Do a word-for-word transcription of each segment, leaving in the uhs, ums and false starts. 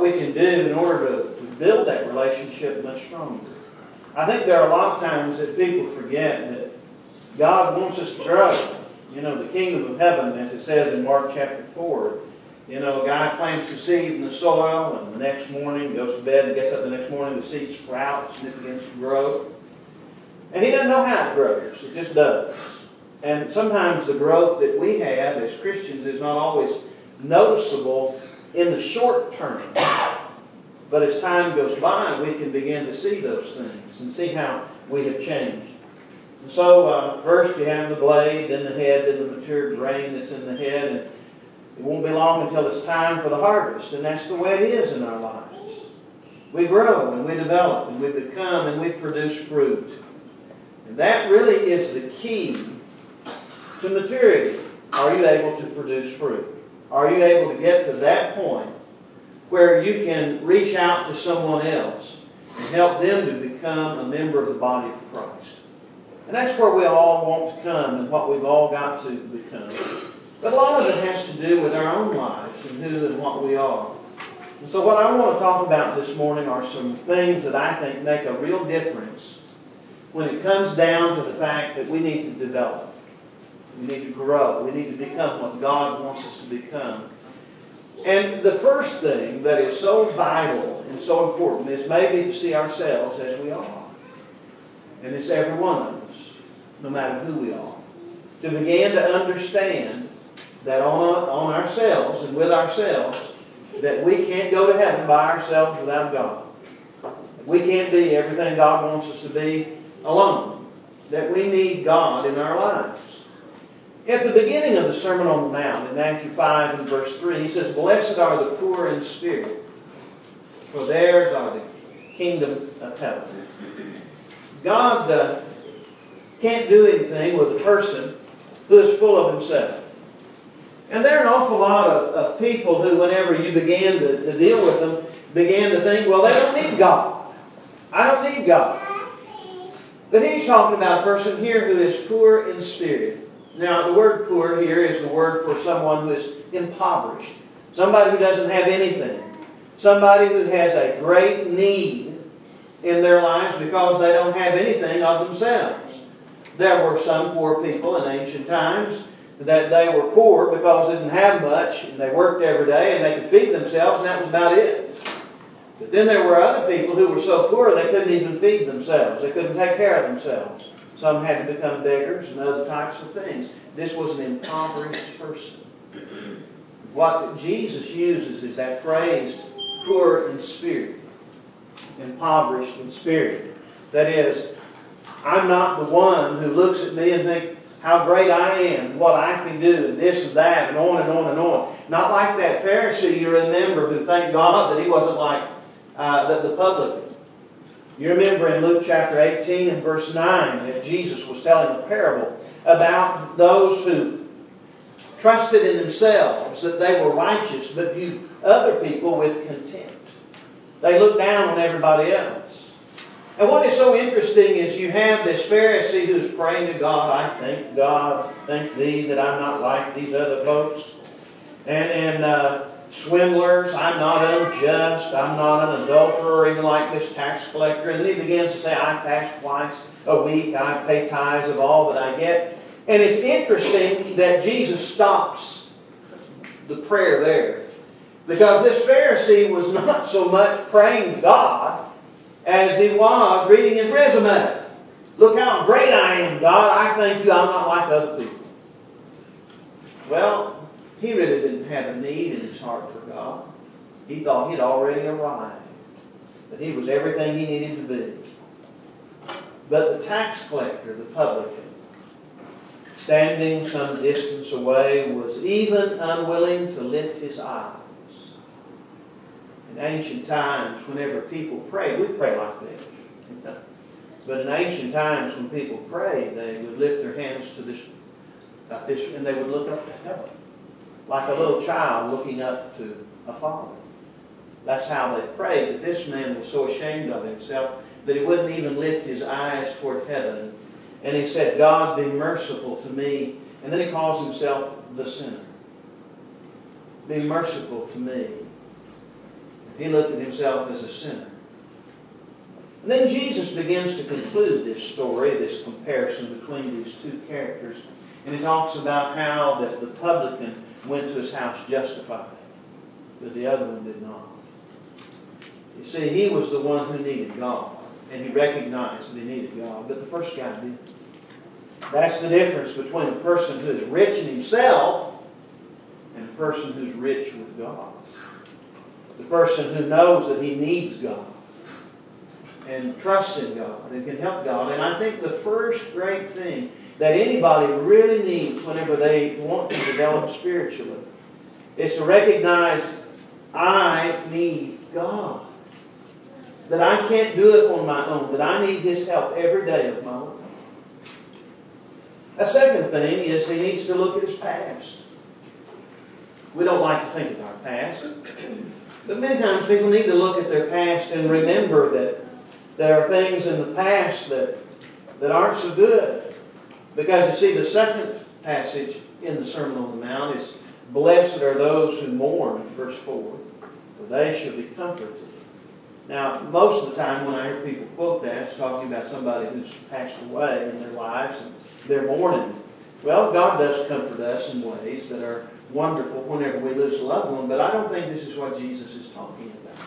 we can do in order to, to build that relationship much stronger. I think there are a lot of times that people forget that God wants us to grow. You know, the kingdom of heaven, as it says in Mark chapter four, you know, a guy plants the seed in the soil, and the next morning goes to bed and gets up the next morning, the seed sprouts and it begins to grow. And he doesn't know how it grows. It just does. And sometimes the growth that we have as Christians is not always noticeable in the short term. But as time goes by, we can begin to see those things and see how we have changed. And so uh, first you have the blade, then the head, then the mature grain that's in the head. And it won't be long until it's time for the harvest. And that's the way it is in our lives. We grow and we develop and we become and we produce fruit. And that really is the key to maturity. Are you able to produce fruit? Are you able to get to that point where you can reach out to someone else and help them to become a member of the body of Christ? And that's where we all want to come and what we've all got to become. But a lot of it has to do with our own lives and who and what we are. And so what I want to talk about this morning are some things that I think make a real difference when it comes down to the fact that we need to develop. We need to grow. We need to become what God wants us to become. And the first thing that is so vital and so important is maybe to see ourselves as we are. And it's every one of us, no matter who we are. To begin to understand that on, on ourselves and with ourselves, that we can't go to heaven by ourselves without God. We can't be everything God wants us to be alone. That we need God in our lives. At the beginning of the Sermon on the Mount, in Matthew five and verse three, he says, "Blessed are the poor in spirit, for theirs are the kingdom of heaven." God uh, can't do anything with a person who is full of himself. And there are an awful lot of, of people who, whenever you begin to, to deal with them, begin to think, well, they don't need God. I don't need God. But he's talking about a person here who is poor in spirit. Now, the word poor here is the word for someone who is impoverished. Somebody who doesn't have anything. Somebody who has a great need in their lives because they don't have anything of themselves. There were some poor people in ancient times that they were poor because they didn't have much and they worked every day and they could feed themselves and that was about it. But then there were other people who were so poor they couldn't even feed themselves. They couldn't take care of themselves. Some had to become beggars and other types of things. This was an impoverished person. What Jesus uses is that phrase, poor in spirit, impoverished in spirit. That is, I'm not the one who looks at me and thinks how great I am, what I can do, and this and that, and on and on and on. Not like that Pharisee you remember who thanked God that he wasn't like uh, the, the publican. You remember in Luke chapter eighteen and verse nine that Jesus was telling a parable about those who trusted in themselves that they were righteous but viewed other people with contempt. They looked down on everybody else. And what is so interesting is you have this Pharisee who's praying to God, I thank God, thank Thee that I'm not like these other folks. And, and uh, swindlers, I'm not unjust, I'm not an adulterer, even like this tax collector. And then he begins to say, I fast twice a week, I pay tithes of all that I get. And it's interesting that Jesus stops the prayer there. Because this Pharisee was not so much praying to God as he was reading his resume. Look how great I am, God. I thank you I'm not like other people. Well, he really didn't have a need in his heart for God. He thought he'd already arrived. That he was everything he needed to be. But the tax collector, the publican, standing some distance away, was even unwilling to lift his eyes. In ancient times, whenever people prayed, we pray like this. But in ancient times, when people prayed, they would lift their hands to this, like this, and they would look up to heaven, like a little child looking up to a father. That's how they prayed. But this man was so ashamed of himself that he wouldn't even lift his eyes toward heaven. And he said, God, be merciful to me. And then he calls himself the sinner. Be merciful to me. He looked at himself as a sinner. And then Jesus begins to conclude this story, this comparison between these two characters. And he talks about how that the publican went to his house justified, but the other one did not. You see, he was the one who needed God, and he recognized that he needed God, but the first guy didn't. That's the difference between a person who is rich in himself and a person who's rich with God. The person who knows that he needs God and trusts in God and can help God. And I think the first great thing that anybody really needs whenever they want to develop spiritually is to recognize, I need God. That I can't do it on my own. That I need His help every day of my life. A second thing is he needs to look at his past. We don't like to think of our past. But many times people need to look at their past and remember that there are things in the past that, that aren't so good. Because you see, the second passage in the Sermon on the Mount is, blessed are those who mourn, verse four, for they shall be comforted. Now, most of the time when I hear people quote that, it's talking about somebody who's passed away in their lives and they're mourning. Well, God does comfort us in ways that are wonderful whenever we lose a loved one, but I don't think this is what Jesus is talking about.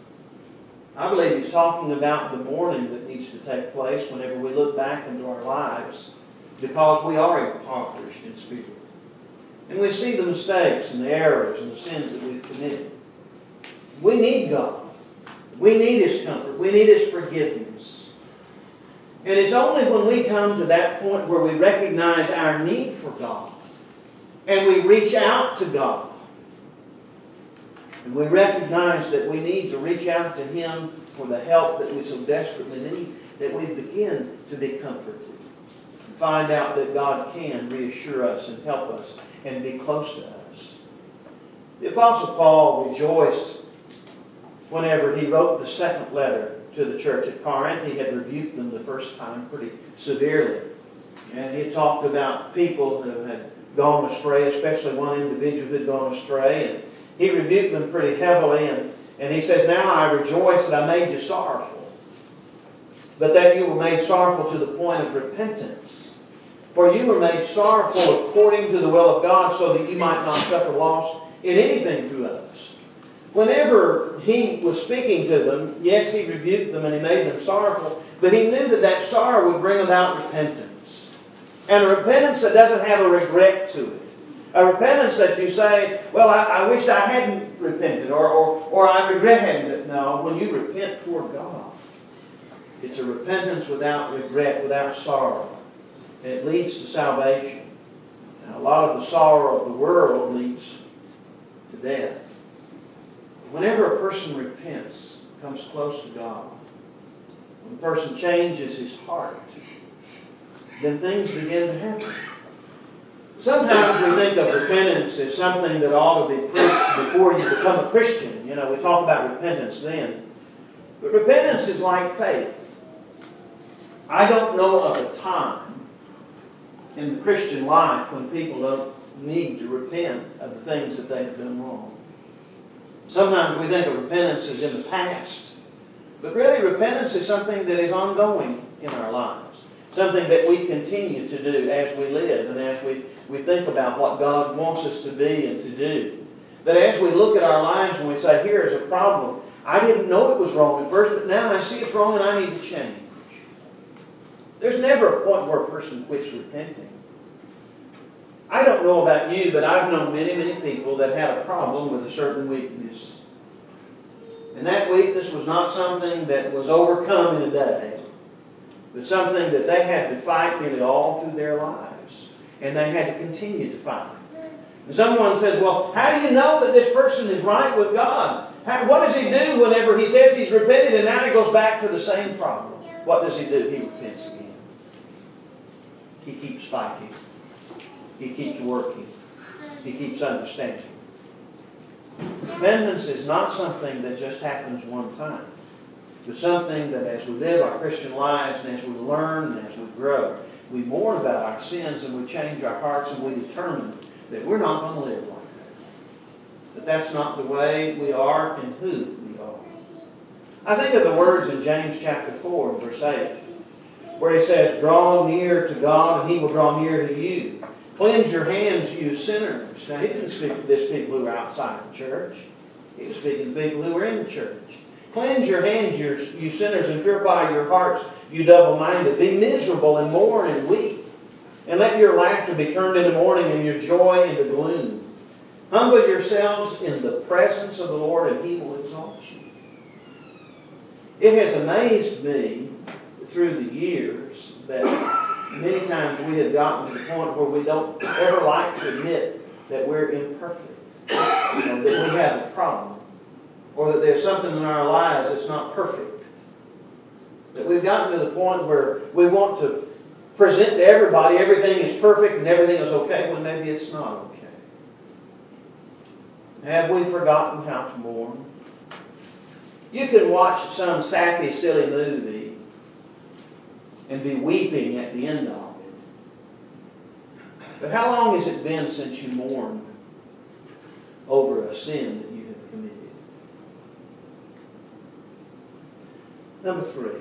I believe He's talking about the mourning that needs to take place whenever we look back into our lives, because we are impoverished in spirit. And we see the mistakes and the errors and the sins that we've committed. We need God. We need His comfort. We need His forgiveness. And it's only when we come to that point where we recognize our need for God and we reach out to God and we recognize that we need to reach out to Him for the help that we so desperately need, that we begin to be comforted and find out that God can reassure us and help us and be close to us. The Apostle Paul rejoiced whenever he wrote the second letter to the church at Corinth. He had rebuked them the first time pretty severely. And he had talked about people who had gone astray, especially one individual who had gone astray. And he rebuked them pretty heavily. And, and he says, now I rejoice that I made you sorrowful, but that you were made sorrowful to the point of repentance. For you were made sorrowful according to the will of God, so that you might not suffer loss in anything through others. Whenever he was speaking to them, yes, he rebuked them and he made them sorrowful, but he knew that that sorrow would bring about repentance. And a repentance that doesn't have a regret to it. A repentance that you say, well, I, I wish I hadn't repented, or, or, or I regret having it. No, when you repent toward God, it's a repentance without regret, without sorrow. And it leads to salvation. And a lot of the sorrow of the world leads to death. Whenever a person repents, comes close to God, when a person changes his heart, then things begin to happen. Sometimes we think of repentance as something that ought to be preached before you become a Christian. You know, we talk about repentance then. But repentance is like faith. I don't know of a time in the Christian life when people don't need to repent of the things that they have done wrong. Sometimes we think of repentance as in the past. But really, repentance is something that is ongoing in our lives. Something that we continue to do as we live and as we, we think about what God wants us to be and to do. That as we look at our lives and we say, here is a problem. I didn't know it was wrong at first, but now I see it's wrong and I need to change. There's never a point where a person quits repenting. I don't know about you, but I've known many, many people that had a problem with a certain weakness. And that weakness was not something that was overcome in a day, but something that they had to fight nearly all through their lives. And they had to continue to fight. And someone says, well, how do you know that this person is right with God? How, what does he do whenever he says he's repented and now he goes back to the same problem? What does he do? He repents again. He keeps fighting. He keeps working. He keeps understanding. Repentance is not something that just happens one time, but something that as we live our Christian lives and as we learn and as we grow, we mourn about our sins and we change our hearts and we determine that we're not going to live like that. That that's not the way we are and who we are. all. I think of the words in James chapter four, verse eight, where he says, draw near to God and He will draw near to you. Cleanse your hands, you sinners. Now, He didn't speak to this people who were outside the church. He was speaking to people who were in the church. Cleanse your hands, you, you sinners, and purify your hearts, you double-minded. Be miserable and mourn and weep. And let your laughter be turned into mourning and your joy into gloom. Humble yourselves in the presence of the Lord, and He will exalt you. It has amazed me through the years that many times we have gotten to the point where we don't ever like to admit that we're imperfect, you know, that we have a problem, or that there's something in our lives that's not perfect. That we've gotten to the point where we want to present to everybody everything is perfect and everything is okay, when maybe it's not okay. Have we forgotten how to mourn? You can watch some sappy, silly movie and be weeping at the end of it. But how long has it been since you mourned over a sin that you have committed? Number three.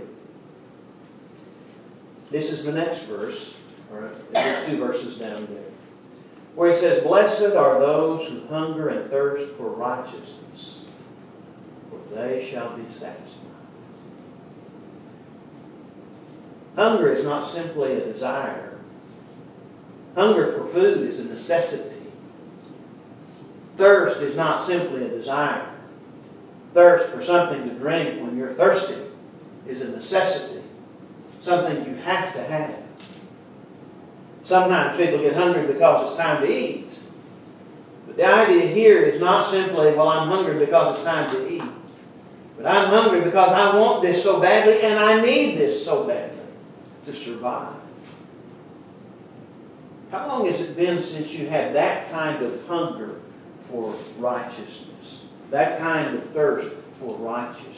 This is the next verse, or there's two verses down there, where he says, blessed are those who hunger and thirst for righteousness, for they shall be satisfied. Hunger is not simply a desire. Hunger for food is a necessity. Thirst is not simply a desire. Thirst for something to drink when you're thirsty is a necessity. Something you have to have. Sometimes people get hungry because it's time to eat. But the idea here is not simply, well, I'm hungry because it's time to eat. But I'm hungry because I want this so badly and I need this so badly to survive. How long has it been since you had that kind of hunger for righteousness? That kind of thirst for righteousness?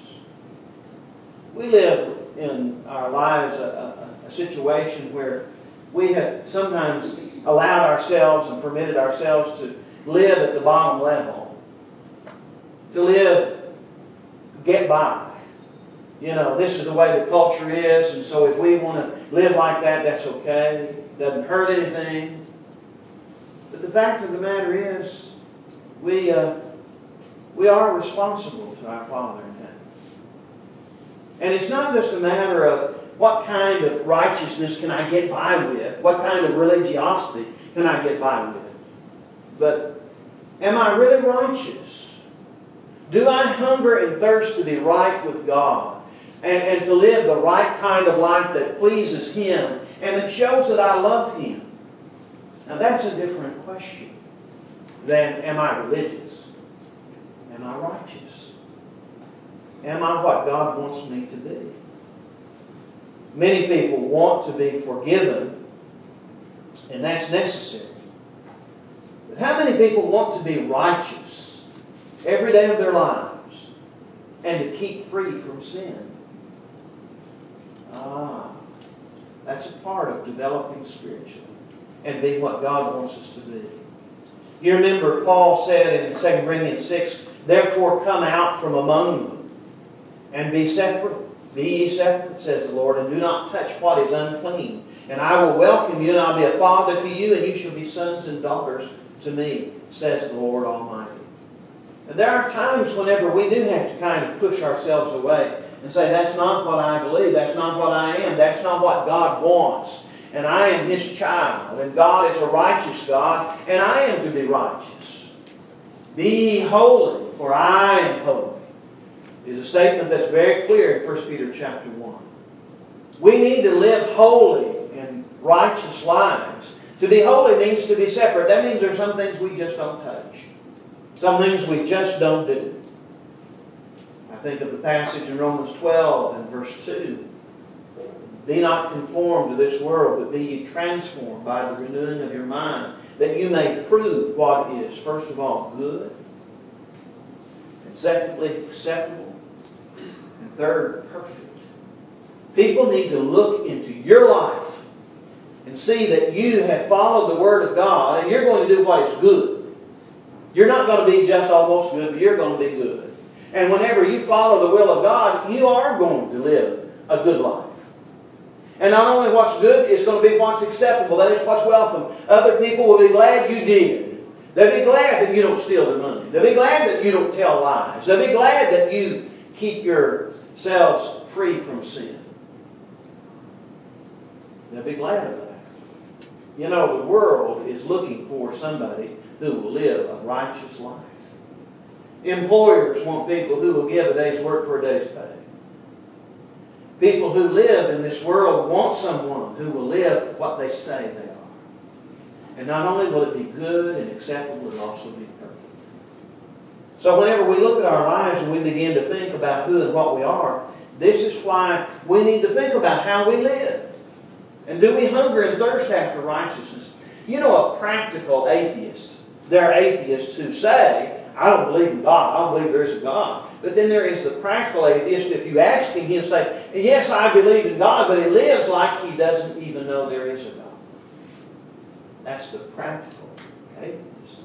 We live in our lives a, a, a situation where we have sometimes allowed ourselves and permitted ourselves to live at the bottom level. To live, get by. You know, this is the way the culture is, and so if we want to live like that, that's okay. It doesn't hurt anything. But the fact of the matter is, we, uh, we are responsible to our Father in heaven. And it's not just a matter of what kind of righteousness can I get by with, what kind of religiosity can I get by with, but am I really righteous? Do I hunger and thirst to be right with God and, and to live the right kind of life that pleases Him and that shows that I love Him? Now that's a different question than am I religious? Am I righteous? Am I what God wants me to be? Many people want to be forgiven, and that's necessary. But how many people want to be righteous every day of their lives and to keep free from sin? Ah, that's a part of developing spiritually and being what God wants us to be. You remember Paul said in Second Corinthians six, therefore come out from among them and be separate. Be ye separate, says the Lord, and do not touch what is unclean. And I will welcome you, and I'll be a father to you, and you shall be sons and daughters to me, says the Lord Almighty. And there are times whenever we do have to kind of push ourselves away and say, that's not what I believe, that's not what I am, that's not what God wants. And I am His child, and God is a righteous God, and I am to be righteous. Be ye holy, for I am holy. Is a statement that's very clear in First Peter chapter one. We need to live holy and righteous lives. To be holy means to be separate. That means there are some things we just don't touch. Some things we just don't do. I think of the passage in Romans twelve and verse two. Be not conformed to this world, but be ye transformed by the renewing of your mind, that you may prove what is, first of all, good, and secondly, acceptable, and third, perfect. People need to look into your life and see that you have followed the Word of God and you're going to do what is good. You're not going to be just almost good, but you're going to be good. And whenever you follow the will of God, you are going to live a good life. And not only what's good, it's going to be what's acceptable. That is what's welcome. Other people will be glad you did. They'll be glad that you don't steal their money. They'll be glad that you don't tell lies. They'll be glad that you keep yourselves free from sin. They'll be glad of that. You know, the world is looking for somebody who will live a righteous life. Employers want people who will give a day's work for a day's pay. People who live in this world want someone who will live what they say they are. And not only will it be good and acceptable, it will also be perfect. So whenever we look at our lives and we begin to think about who and what we are, this is why we need to think about how we live. And do we hunger and thirst after righteousness? You know, a practical atheist, there are atheists who say, I don't believe in God, I don't believe there is a God. But then there is the practical atheist. If you ask him, he'll say, yes, I believe in God, but he lives like he doesn't even know there is a God. That's the practical atheist.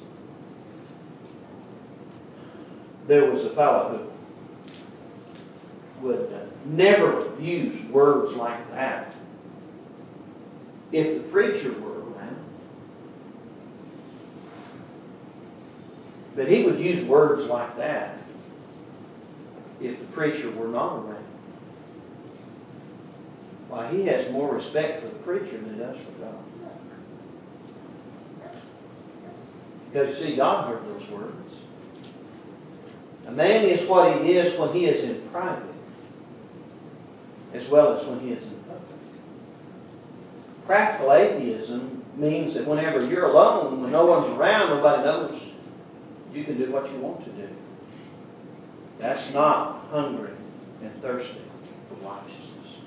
There was a fellow who would uh, never use words like that if the preacher were around. But he would use words like that if the preacher were not around. Why, he has more respect for the preacher than he does for God. Because you see, God heard those words. A man is what he is when he is in private, as well as when he is in public. Practical atheism means that whenever you're alone, when no one's around, nobody knows, you can do what you want to do. That's not hungry and thirsty for righteousness.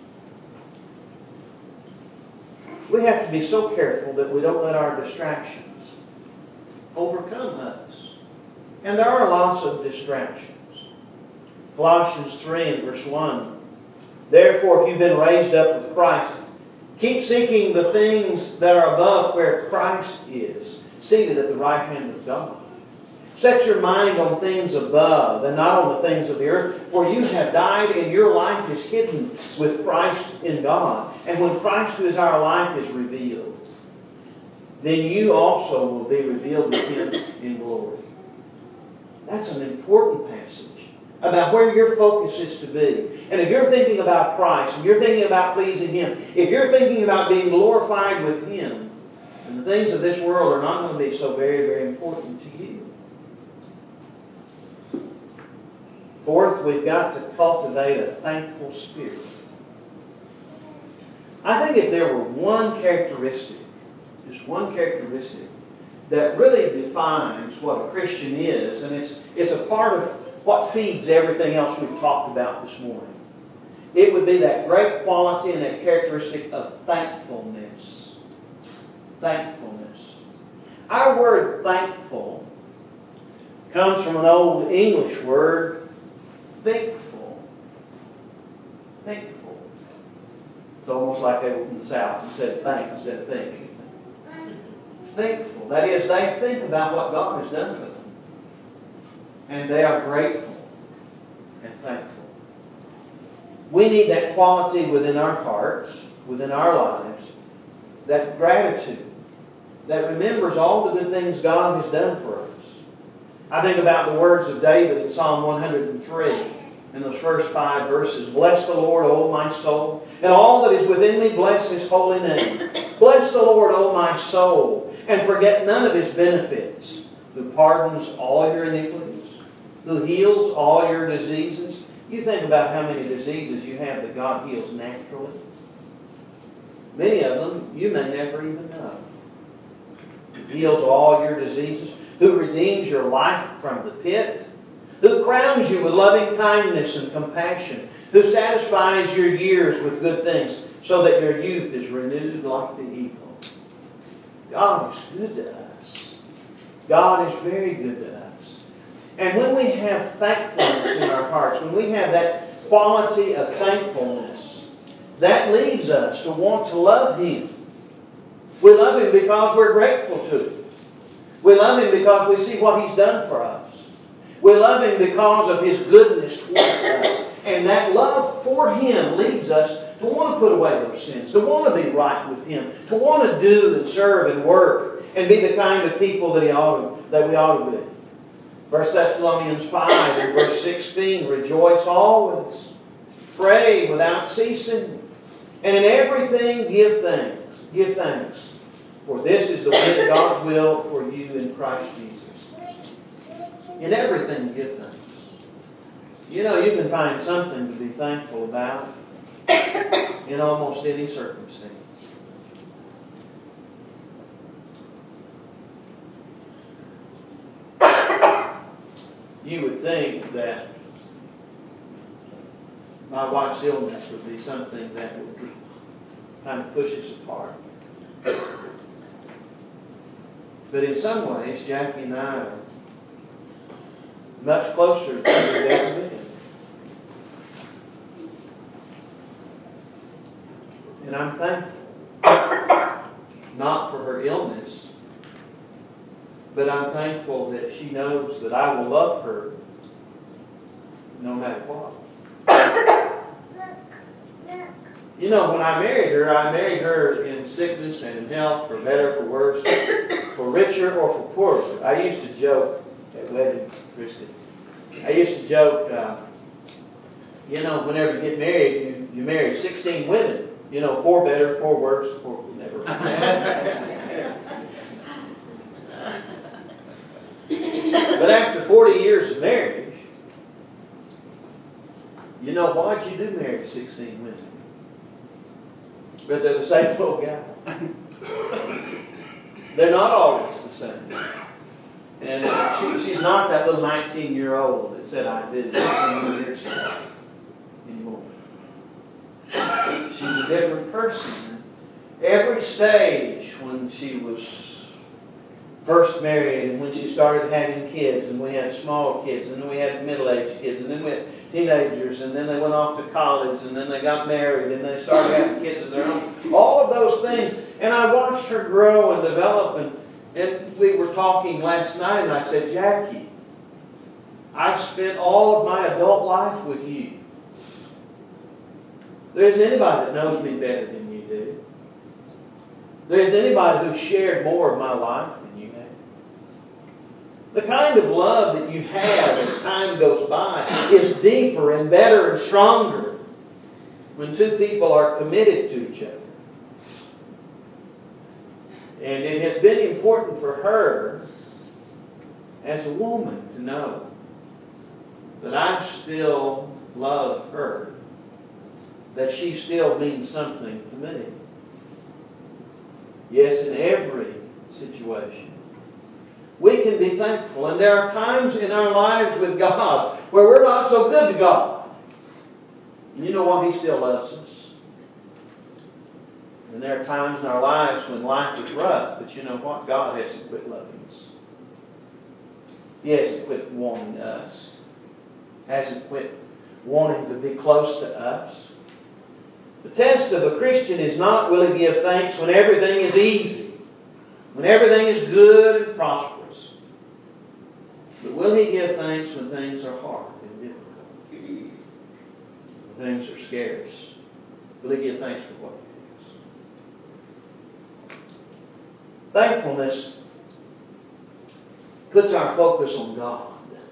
We have to be so careful that we don't let our distractions overcome us. And there are lots of distractions. Colossians three and verse one. Therefore, if you've been raised up with Christ, keep seeking the things that are above where Christ is, seated at the right hand of God. Set your mind on things above and not on the things of the earth. For you have died and your life is hidden with Christ in God. And when Christ, who is our life, is revealed, then you also will be revealed with Him in glory. That's an important passage about where your focus is to be. And if you're thinking about Christ, and you're thinking about pleasing Him, if you're thinking about being glorified with Him, then the things of this world are not going to be so very, very important to you. Fourth, we've got to cultivate a thankful spirit. I think if there were one characteristic, just one characteristic, that really defines what a Christian is, and it's, it's a part of what feeds everything else we've talked about this morning, it would be that great quality and that characteristic of thankfulness. Thankfulness. Our word thankful comes from an old English word, thinkful. Thinkful. It's almost like they were from the South and said think instead of think. Thinkful. That is, they think about what God has done for them. And they are grateful and thankful. We need that quality within our hearts, within our lives, that gratitude that remembers all the good things God has done for us. I think about the words of David in Psalm one hundred three, in those first five verses. Bless the Lord, O my soul, and all that is within me, bless His holy name. Bless the Lord, O my soul, and forget none of His benefits, who pardons all your iniquities, who heals all your diseases. You think about how many diseases you have that God heals naturally. Many of them you may never even know. He heals all your diseases, who redeems your life from the pit, who crowns you with loving kindness and compassion, who satisfies your years with good things, so that your youth is renewed like the eagle. God is good to us. God is very good to us. And when we have thankfulness in our hearts, when we have that quality of thankfulness, that leads us to want to love Him. We love Him because we're grateful to Him. We love Him because we see what He's done for us. We We love Him because of His goodness towards us. And that love for Him leads us to want to put away those sins, to want to be right with Him, to want to do and serve and work and be the kind of people that, he ought to, that we ought to be. First Thessalonians five and verse sixteen, rejoice always, pray without ceasing, and in everything give thanks. Give thanks, for this is the will of God's will for you in Christ Jesus. In everything give thanks. You know, you can find something to be thankful about in almost any circumstance. You would think that my wife's illness would be something that would kind of push us apart. But in some ways, Jackie and I are much closer than we've ever been. And I'm thankful, not for her illness, but I'm thankful that she knows that I will love her no matter what. You know, when I married her, I married her in sickness and in health, for better, for worse, for richer or for poorer. I used to joke at weddings, Christy. I used to joke, uh, you know, whenever you get married, you, you marry sixteen women. You know, four better, four worse, four never. But after forty years of marriage, you know, why'd you do marry sixteen women? But they're the same old guy. They're not always the same. And she, she's not that little nineteen-year-old that said, I did fifteen years ago anymore. She's a different person. Every stage when she was first married and when she started having kids, and we had small kids, and then we had middle-aged kids, and then we had teenagers, and then they went off to college, and then they got married, and they started having kids of their own. All of those things. And I watched her grow and develop. And, and we were talking last night, and I said, Jackie, I've spent all of my adult life with you. There isn't anybody that knows me better than you do. There isn't anybody who shared more of my life than you have. The kind of love that you have as time goes by is deeper and better and stronger when two people are committed to each other. And it has been important for her as a woman to know that I still love her, that she still means something to me. Yes, in every situation. We can be thankful. And there are times in our lives with God where we're not so good to God. And you know what? He still loves us. And there are times in our lives when life is rough. But you know what? God hasn't quit loving us. He hasn't quit wanting us. Hasn't quit wanting to be close to us. The test of a Christian is not will he give thanks when everything is easy, when everything is good and prosperous. But will he give thanks when things are hard and difficult? When things are scarce? Will he give thanks for what he is? Thankfulness puts our focus on God.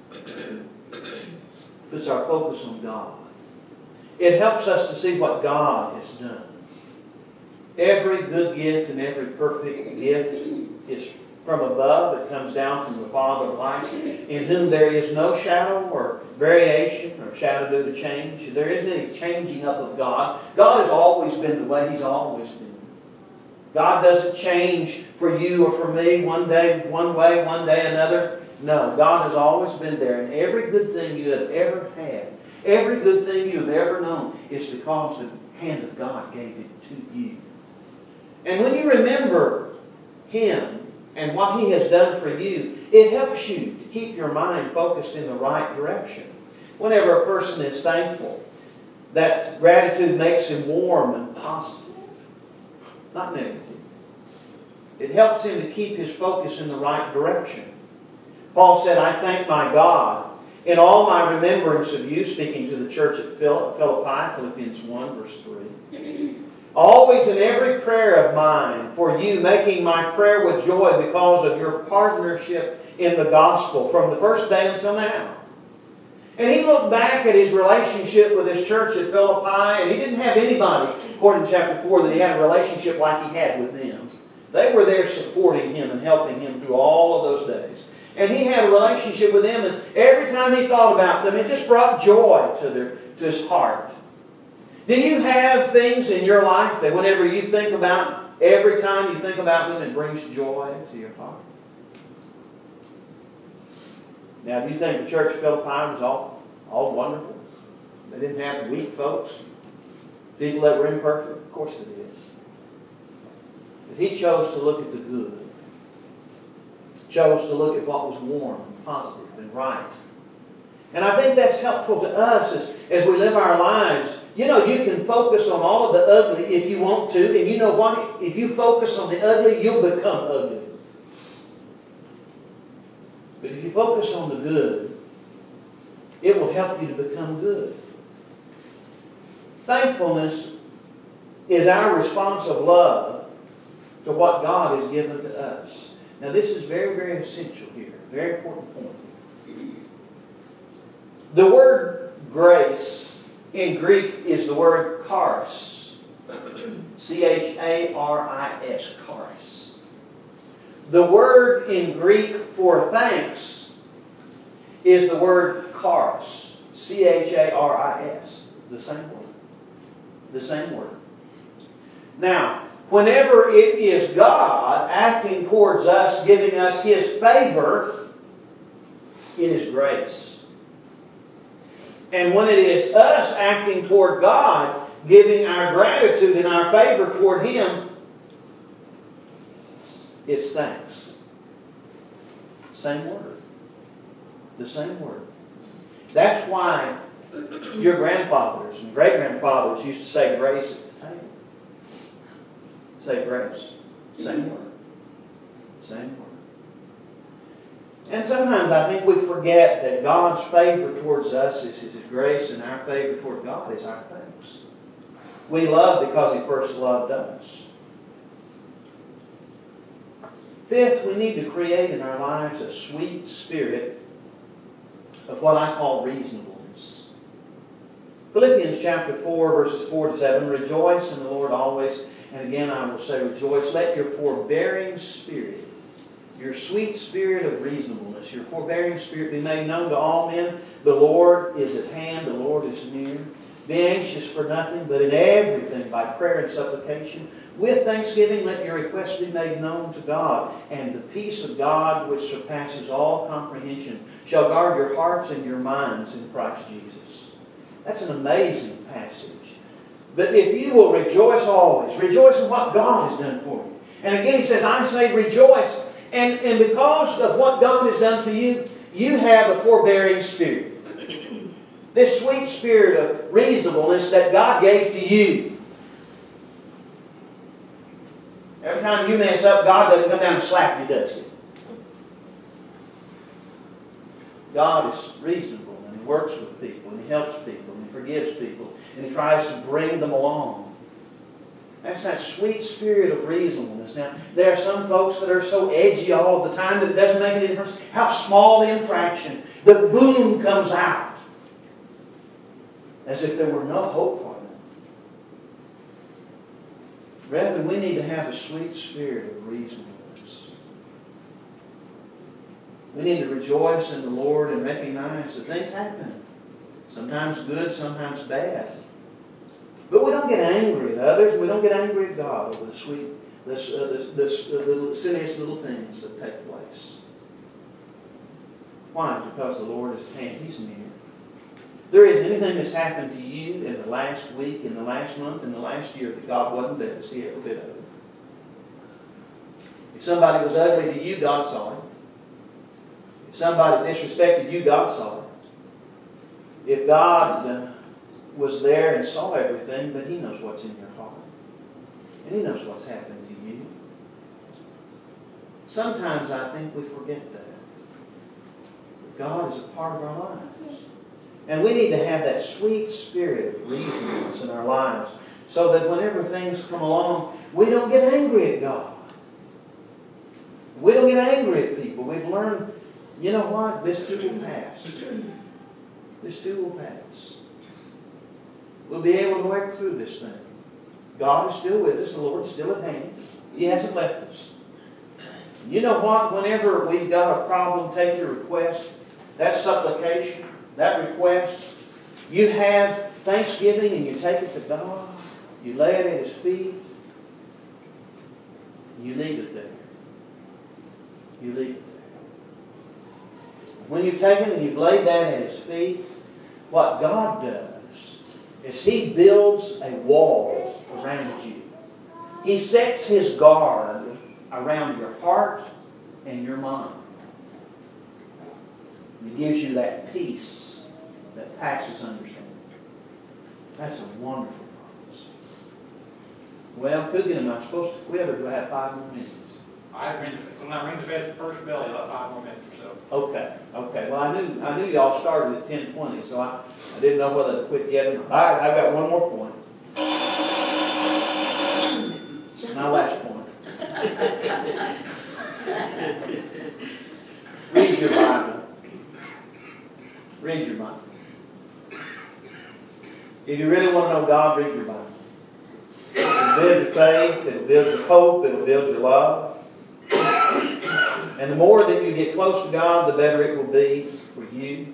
Puts our focus on God. It helps us to see what God has done. Every good gift and every perfect gift is from above. It comes down from the Father of lights, in whom there is no shadow or variation or shadow due to change. There isn't any changing up of God. God has always been the way He's always been. God doesn't change for you or for me one day one way, one day another. No, God has always been there. And every good thing you have ever had, every good thing you have ever known, is because the hand of God gave it to you. And when you remember Him and what He has done for you, it helps you to keep your mind focused in the right direction. Whenever a person is thankful, that gratitude makes him warm and positive, not negative. It helps him to keep his focus in the right direction. Paul said, I thank my God In all my remembrance of you, speaking to the church at Philippi, Philippians one, verse three. Always in every prayer of mine for you, making my prayer with joy because of your partnership in the gospel from the first day until now. And he looked back at his relationship with his church at Philippi, and he didn't have anybody, according to chapter four, that he had a relationship like he had with them. They were there supporting him and helping him through all of those days. And he had a relationship with them, and every time he thought about them, it just brought joy to, their, to his heart. Do you have things in your life that whenever you think about, every time you think about them, it brings joy to your heart? Now, do you think the church of Philippi was all, all wonderful? They didn't have weak folks? People that were imperfect? Of course it is. But he chose to look at the good. Chose to look at what was warm and positive and right. And I think that's helpful to us as, as we live our lives. You know, you can focus on all of the ugly if you want to. And you know what? If you focus on the ugly, you'll become ugly. But if you focus on the good, it will help you to become good. Thankfulness is our response of love to what God has given to us. Now this is very, very essential here. Very important point. The word grace in Greek is the word charis. C H A R I S. Charis. The word in Greek for thanks is the word charis. C H A R I S. The same word. The same word. Now, whenever it is God acting towards us, giving us His favor, it is grace. And when it is us acting toward God, giving our gratitude and our favor toward Him, it's thanks. Same word. The same word. That's why your grandfathers and great-grandfathers used to say grace at the table. Say grace. Same word. Same word. And sometimes I think we forget that God's favor towards us is His grace, and our favor toward God is our thanks. We love because He first loved us. Fifth, we need to create in our lives a sweet spirit of what I call reasonableness. Philippians chapter four, verses four to seven. Rejoice in the Lord always. And again I will say rejoice. Let your forbearing spirit, your sweet spirit of reasonableness, your forbearing spirit be made known to all men. The Lord is at hand. The Lord is near. Be anxious for nothing, but in everything by prayer and supplication. With thanksgiving, let your requests be made known to God. And the peace of God, which surpasses all comprehension, shall guard your hearts and your minds in Christ Jesus. That's an amazing passage. But if you will rejoice always, rejoice in what God has done for you. And again, he says, I say rejoice. And, and because of what God has done for you, you have a forbearing spirit. This sweet spirit of reasonableness that God gave to you. Every time you mess up, God doesn't come down and slap you, does He? God is reasonable, and He works with people, and He helps people, and He forgives people, and He tries to bring them along. That's that sweet spirit of reasonableness. Now, there are some folks that are so edgy all the time that it doesn't make any difference how small the infraction. The boom comes out. As if there were no hope for them. Rather, we need to have a sweet spirit of reasonableness. We need to rejoice in the Lord and recognize that things happen. Sometimes good, sometimes bad. But we don't get angry at others. We don't get angry at God over the sweet, this, uh, this, this uh, the silliest little things that take place. Why? Because the Lord is at hand. He's near. There isn't anything that's happened to you in the last week, in the last month, in the last year that God wasn't there to see every bit of it. If somebody was ugly to you, God saw it. If somebody disrespected you, God saw it. If God uh, was there and saw everything, then He knows what's in your heart. And He knows what's happened to you. Sometimes I think we forget that. God is a part of our lives. And we need to have that sweet spirit of reasonableness in our lives so that whenever things come along, we don't get angry at God. We don't get angry at people. We've learned, you know what? This too will pass. This too will pass. We'll be able to work through this thing. God is still with us. The Lord's still at hand. He hasn't left us. You know what? Whenever we've got a problem, take your request. That supplication, that request, you have thanksgiving and you take it to God. You lay it at His feet. You leave it there. You leave it there. When you've taken and you've laid that at His feet, what God does is He builds a wall around you. He sets His guard around your heart and your mind. He gives you that peace that passes understanding. That's a wonderful promise. Well, Coogan, am I supposed to quit, or do I have five more minutes? I ring, when I ring the bell, first bell, about five more minutes or so. Okay, okay. Well, I knew I knew y'all started at ten twenty, so I, I didn't know whether to quit yet or not. All right, I've got one more point. My last point. Read your Bible. Read your Bible. If you really want to know God, read your Bible. It'll build your faith, it'll build your hope, it'll build your love. And the more that you get close to God, the better it will be for you.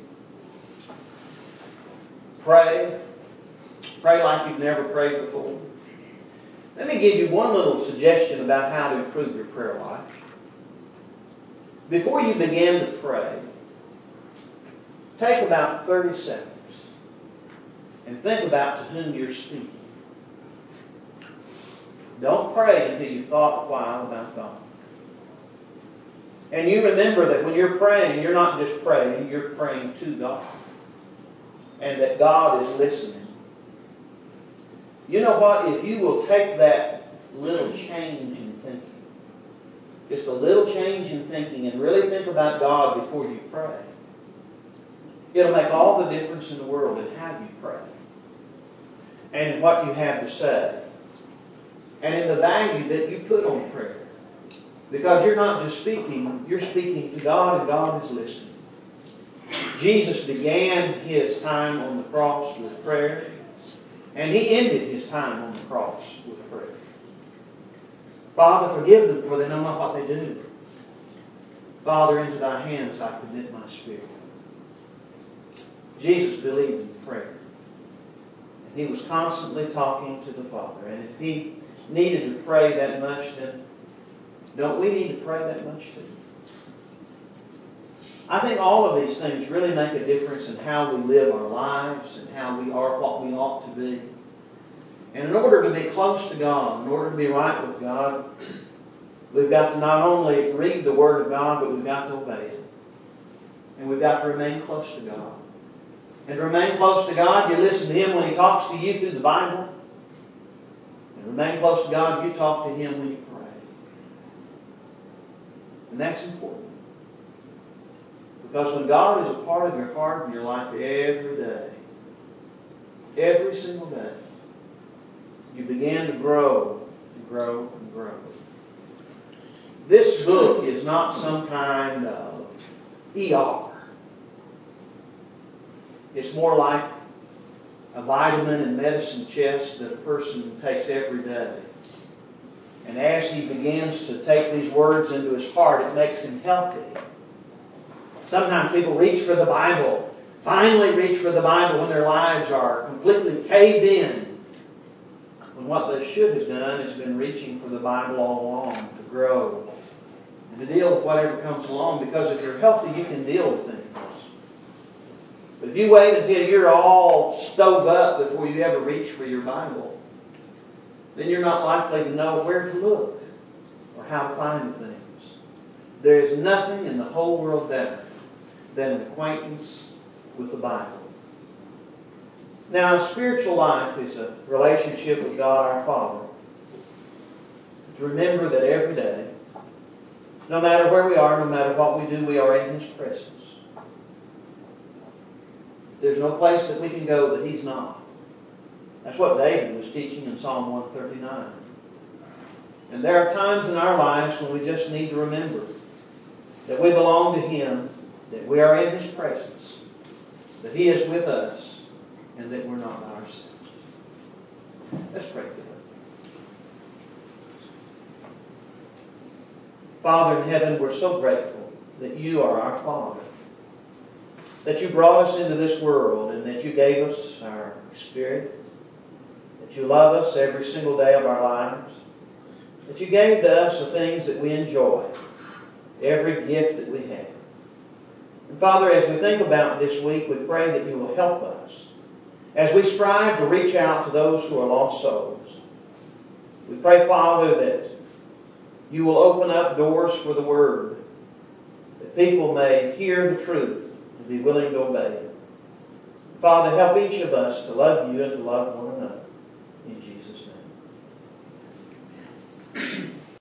Pray. Pray like you've never prayed before. Let me give you one little suggestion about how to improve your prayer life. Before you begin to pray, take about thirty seconds and think about to whom you're speaking. Don't pray until you've thought a while about God. And you remember that when you're praying, you're not just praying, you're praying to God. And that God is listening. You know what? If you will take that little change in thinking, just a little change in thinking, and really think about God before you pray, it'll make all the difference in the world in how you pray. And in what you have to say. And in the value that you put on prayer. Because you're not just speaking, you're speaking to God, and God is listening. Jesus began His time on the cross with prayer. And He ended His time on the cross with prayer. Father, forgive them, for they know not what they do. Father, into Thy hands I commit my spirit. Jesus believed in prayer. And He was constantly talking to the Father. And if He needed to pray that much, then don't we need to pray that much too? I think all of these things really make a difference in how we live our lives and how we are what we ought to be. And in order to be close to God, in order to be right with God, we've got to not only read the Word of God, but we've got to obey it. And we've got to remain close to God. And to remain close to God, you listen to Him when He talks to you through the Bible. And remain close to God, you talk to Him when you pray. And that's important. Because when God is a part of your heart and your life every day, every single day, you begin to grow and grow and grow. This book is not some kind of E R. It's more like a vitamin and medicine chest that a person takes every day. And as he begins to take these words into his heart, it makes him healthy. Sometimes people reach for the Bible, finally reach for the Bible when their lives are completely caved in. When what they should have done has been reaching for the Bible all along to grow and to deal with whatever comes along. Because if you're healthy, you can deal with things. But if you wait until you're all stove up before you ever reach for your Bible, then you're not likely to know where to look or how to find things. There is nothing in the whole world better than an acquaintance with the Bible. Now, a spiritual life is a relationship with God our Father. To remember that every day, no matter where we are, no matter what we do, we are in His presence. There's no place that we can go that He's not. That's what David was teaching in Psalm one thirty-nine. And there are times in our lives when we just need to remember that we belong to Him, that we are in His presence, that He is with us, and that we're not by ourselves. Let's pray together. Father in heaven, we're so grateful that You are our Father, that You brought us into this world and that You gave us our Spirit, that You love us every single day of our lives, that You gave to us the things that we enjoy, every gift that we have. And Father, as we think about this week, we pray that You will help us as we strive to reach out to those who are lost souls. We pray, Father, that You will open up doors for the Word, that people may hear the truth and be willing to obey it. Father, help each of us to love You and to love one another.